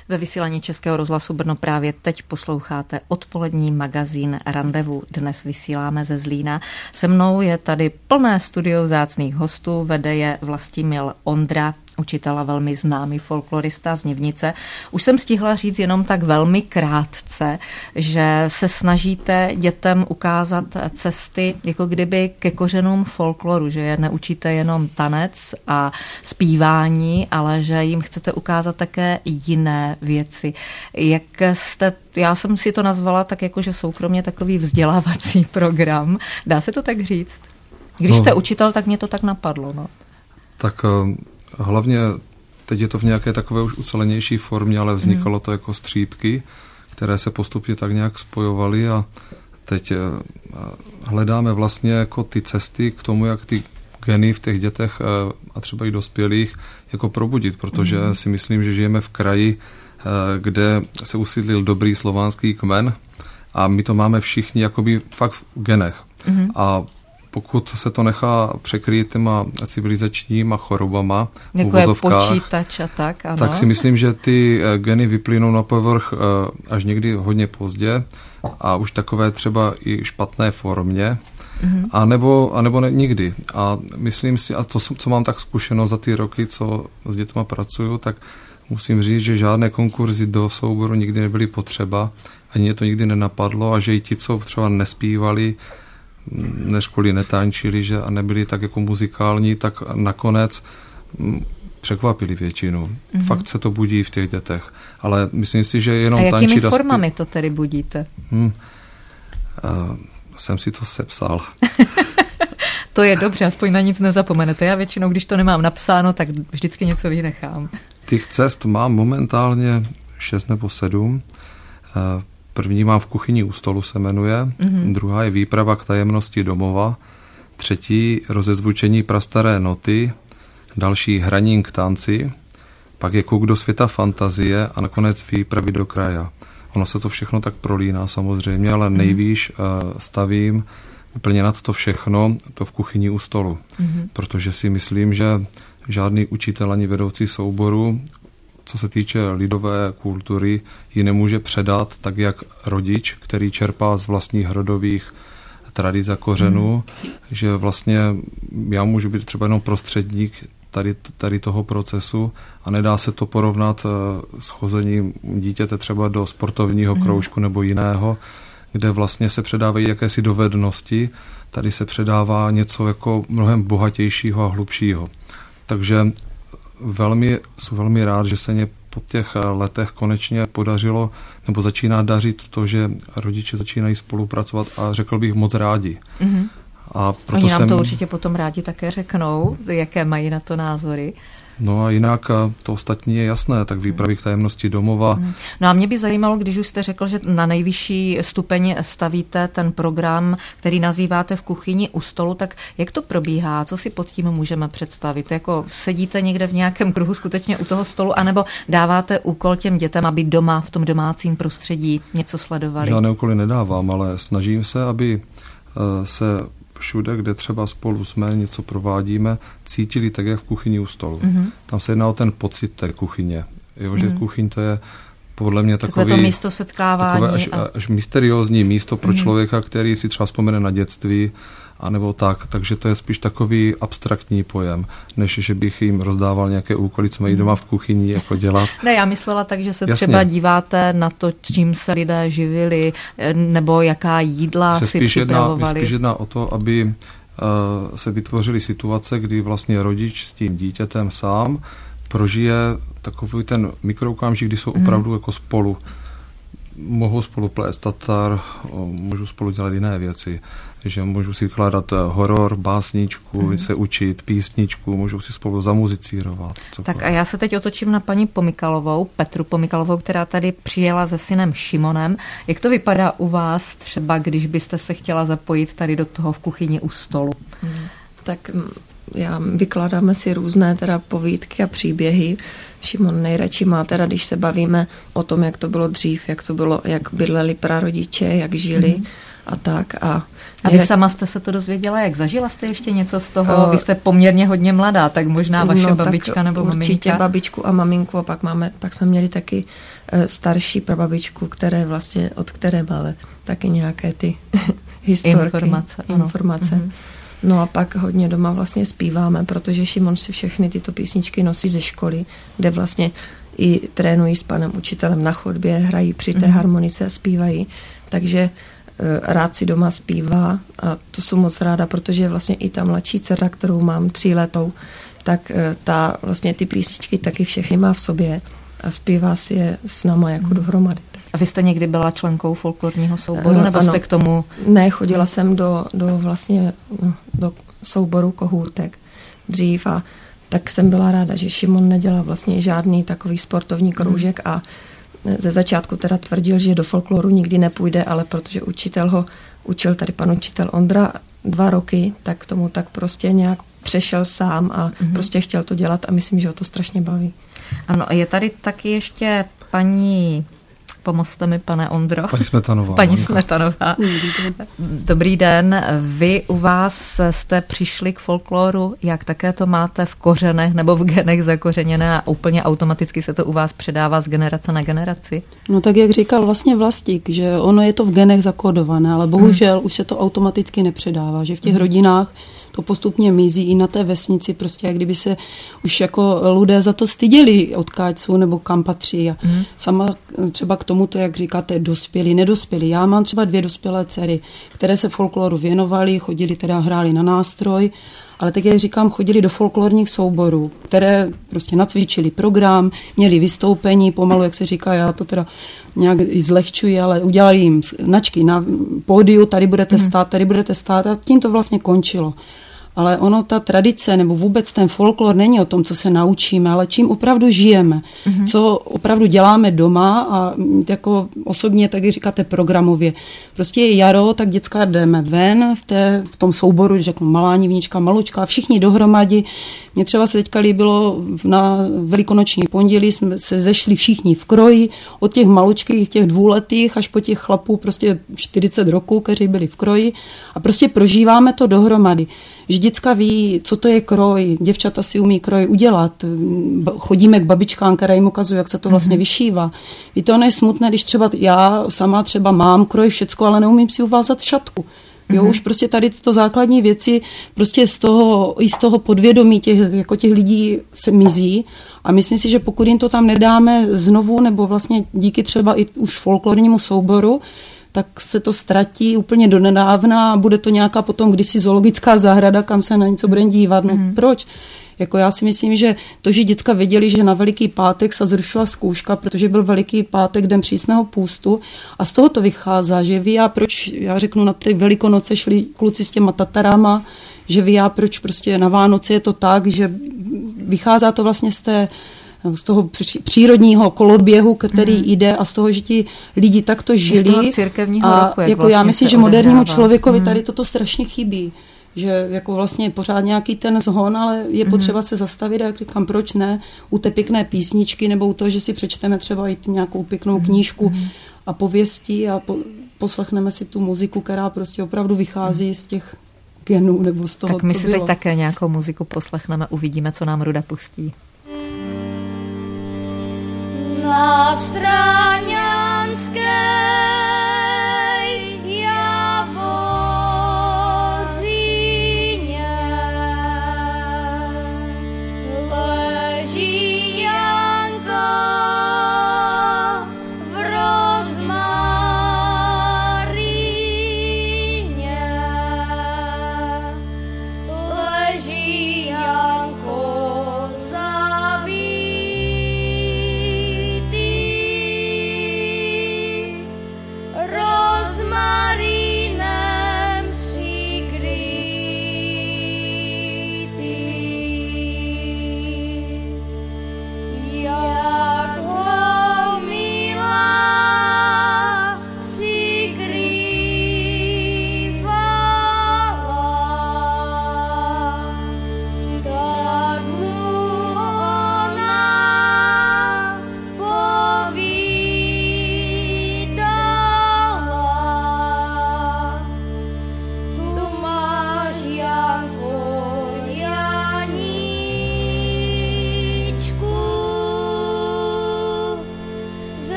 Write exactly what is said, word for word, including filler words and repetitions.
Ve vysílání Českého rozhlasu Brno právě teď posloucháte odpolední magazín Randevu. Dnes vysíláme ze Zlína. Se mnou je tady plné studio vzácných hostů, vede je Vlastimil Ondra, učitel a velmi známý folklorista z Nivnice. Už jsem stihla říct jenom tak velmi krátce, že se snažíte dětem ukázat cesty jako kdyby ke kořenům folkloru, že je neučíte jenom tanec a zpívání, ale že jim chcete ukázat také jiné věci. Jak jste, já jsem si to nazvala tak jako, že soukromně takový vzdělávací program. Dá se to tak říct? Když jste no, učitel, tak mě to tak napadlo. No. Tak hlavně teď je to v nějaké takové už ucelenější formě, ale vznikalo to jako střípky, které se postupně tak nějak spojovaly a teď hledáme vlastně jako ty cesty k tomu, jak ty geny v těch dětech a třeba i dospělých jako probudit, protože mm. si myslím, že žijeme v kraji, kde se usídlil dobrý slovanský kmen a my to máme všichni jakoby fakt v genech. Mm. A pokud se to nechá překrýt těma civilizačníma chorobama, jako je počítač a tak, ano. Tak si myslím, že ty geny vyplynou na povrch až někdy hodně pozdě a už takové třeba i špatné formě, mm-hmm. a nebo, a nebo ne, nikdy. A myslím si, a to, co mám tak zkušenost za ty roky, co s dětma pracuju, tak musím říct, že žádné konkurzy do souboru nikdy nebyly potřeba, ani mě to nikdy nenapadlo a že i ti, co třeba nespívali, neškolí, netančili, že a nebyli tak jako muzikální, tak nakonec překvapili většinu. Mm-hmm. Fakt se to budí v těch dětech. Ale myslím si, že jenom tančit... A jakými tančit formami spí... to tedy budíte? Hmm. Uh, jsem si to sepsal. To je dobře, aspoň na nic nezapomenete. Já většinou, když to nemám napsáno, tak vždycky něco vynechám. Těch cest mám momentálně šest nebo sedm. Uh, První mám v kuchyni u stolu se jmenuje, mm-hmm. druhá je výprava k tajemnosti domova, třetí rozezvučení prastaré noty, další hraní k tanci, pak je kouk do světa fantazie a nakonec výpravy do kraja. Ono se to všechno tak prolíná samozřejmě, ale nejvýš mm-hmm. stavím úplně nad to všechno, to v kuchyni u stolu, mm-hmm. protože si myslím, že žádný učitel ani vedoucí souboru, co se týče lidové kultury, ji nemůže předat tak, jak rodič, který čerpá z vlastních rodových tradic a kořenů, hmm. že vlastně já můžu být třeba jenom prostředník tady, tady toho procesu a nedá se to porovnat s chozením dítěte třeba do sportovního hmm. kroužku nebo jiného, kde vlastně se předávají jakési dovednosti, tady se předává něco jako mnohem bohatějšího a hlubšího. Takže Velmi, jsem velmi rád, že se mě po těch letech konečně podařilo, nebo začíná dařit to, že rodiče začínají spolupracovat a řekl bych moc rádi. Mm-hmm. A proto Oni nám jsem... to určitě potom rádi také řeknou, jaké mají na to názory. No a jinak to ostatní je jasné, tak výpravy k tajemnosti domova. No a mě by zajímalo, když už jste řekl, že na nejvyšší stupeň stavíte ten program, který nazýváte v kuchyni u stolu, tak jak to probíhá? Co si pod tím můžeme představit? Jako sedíte někde v nějakém kruhu skutečně u toho stolu, anebo dáváte úkol těm dětem, aby doma v tom domácím prostředí něco sledovali? Žádné úkoly nedávám, ale snažím se, aby se všude, kde třeba spolu jsme, něco provádíme, cítili tak, jak v kuchyni u stolu. Mm-hmm. Tam se jedná o ten pocit té kuchyně. Jo, že mm-hmm. kuchyň to je podle mě takový... Takové to místo setkávání. Takové až, a... až mysteriózní místo pro mm-hmm. člověka, který si třeba vzpomene na dětství, anebo tak. Takže to je spíš takový abstraktní pojem, než že bych jim rozdával nějaké úkoly, co mají doma v kuchyni jako dělat. Ne, já myslela tak, že se Jasně. třeba díváte na to, čím se lidé živili, nebo jaká jídla se si spíš připravovali. Jedná, spíš jedná o to, aby uh, se vytvořily situace, kdy vlastně rodič s tím dítětem sám prožije takový ten mikrookamžik, kdy jsou opravdu hmm. jako spolu. Mohou spolu plést tatar, můžu spolu dělat jiné věci, že můžu si vykládat horor, básničku, mm. se učit, písničku, můžu si spolu zamuzicírovat. Cokoliv. Tak a já se teď otočím na paní Pomykalovou, Petru Pomykalovou, která tady přijela se synem Šimonem. Jak to vypadá u vás třeba, když byste se chtěla zapojit tady do toho v kuchyni u stolu? Mm. Tak já vykládáme si různé teda povídky a příběhy. Šimon nejradši má teda, když se bavíme o tom, jak to bylo dřív, jak to bylo, jak bydleli prarodiče, jak žili. Mm. a tak. A, a vy sama jste se to dozvěděla, jak zažila jste ještě něco z toho? Uh, vy jste poměrně hodně mladá, tak možná vaše no, babička nebo maminka? Určitě babičku a maminku a pak, máme, pak jsme měli taky uh, starší prababičku, které vlastně, od které máme taky nějaké ty historky. Informace. Informace. Mm-hmm. No a pak hodně doma vlastně zpíváme, protože Šimon si všechny tyto písničky nosí ze školy, kde vlastně i trénují s panem učitelem na chodbě, hrají při té mm-hmm. harmonice a zpívají. Takže rád si doma zpívá a to jsem moc ráda, protože vlastně i ta mladší dcera, kterou mám tříletou, tak ta vlastně ty písničky taky všechny má v sobě a zpívá si je s náma jako mm. dohromady. A vy jste někdy byla členkou folklorního souboru, uh, nebo ano. jste k tomu? Ne, chodila jsem do, do vlastně do souboru kohůtek dřív a tak jsem byla ráda, že Šimon nedělal vlastně žádný takový sportovní kroužek mm. a ze začátku teda tvrdil, že do folkloru nikdy nepůjde, ale protože učitel ho učil, tady pan učitel Ondra, dva roky, tak k tomu tak prostě nějak přešel sám a mm-hmm. prostě chtěl to dělat a myslím, že ho to strašně baví. Ano, a je tady taky ještě paní, pomozte mi, pane Ondro. Paní Smetanová. Paní Smetanová. Dobrý den. Vy u vás jste přišli k folkloru, jak také to máte v kořenech nebo v genech zakořeněné a úplně automaticky se to u vás předává z generace na generaci? No tak jak říkal vlastně Vlastík, že ono je to v genech zakódované, ale bohužel hmm. už se to automaticky nepředává, že v těch hmm. rodinách to postupně mizí i na té vesnici, prostě jak kdyby se už jako lidé za to styděli, odkud jsou nebo kam patří. A mm. sama třeba k tomuto, jak říkáte, dospělí, nedospělí. Já mám třeba dvě dospělé dcery, které se folkloru věnovaly, chodili teda, hráli na nástroj, ale tak jak říkám, chodili do folklorních souborů, které prostě nacvičili program, měli vystoupení, pomalu, jak se říká, já to teda nějak zlehčuji, ale udělali jim značky na pódiu, tady budete stát, tady budete stát a tím to vlastně končilo. Ale ono, ta tradice nebo vůbec ten folklor není o tom, co se naučíme, ale čím opravdu žijeme, mm-hmm. co opravdu děláme doma a jako osobně, tak jak říkáte, programově. Prostě je jaro, tak děcka jdeme ven v, té, v tom souboru, řeknu malá nivnička, malučka, všichni dohromady. Mně třeba se teďka líbilo na velikonoční pondělí, jsme se zešli všichni v kroji, od těch malučkých, těch dvouletých, až po těch chlapů prostě čtyřicet roků, kteří byli v kroji a prostě prožíváme to dohromady. Že děcka ví, co to je kroj, děvčata si umí kroj udělat, chodíme k babičkám, které jim ukazují, jak se to vlastně vyšívá. Víte, ono je smutné, když třeba já sama třeba mám kroj všecko, ale neumím si uvázat šatku. Jo, mm-hmm. už prostě tady tyto základní věci prostě z toho, i z toho podvědomí těch, jako těch lidí se mizí a myslím si, že pokud jim to tam nedáme znovu, nebo vlastně díky třeba i už folklornímu souboru, tak se to ztratí úplně do nedávna a bude to nějaká potom kdysi zoologická zahrada, kam se na něco bude dívat. No mm-hmm. proč? Jako já si myslím, že to, že děcka věděli, že na Veliký pátek se zrušila zkouška, protože byl Veliký pátek den přísného půstu a z toho to vychází, že ví já proč, já řeknu, na ty Velikonoce šli kluci s těma tatarama, že ví já proč prostě na Vánoce je to tak, že vychází to vlastně z té z toho přírodního koloběhu, který mm. jde a z toho, že ti lidi takto žili. Z toho církevního a roku, jak jako vlastně já myslím, že odehrává. Modernímu člověkovi mm. tady toto strašně chybí. Že jako vlastně pořád nějaký ten zhon, ale je potřeba mm. se zastavit a jak říkám, proč ne u té pěkné písničky nebo u toho, že si přečteme třeba i nějakou pěknou mm. knížku mm. a pověstí a po, poslechneme si tu muziku, která prostě opravdu vychází mm. z těch genů nebo z toho, tak my co si bylo. teď také nějakou muziku poslechneme, uvidíme, co nám Ruda pustí. Na stranu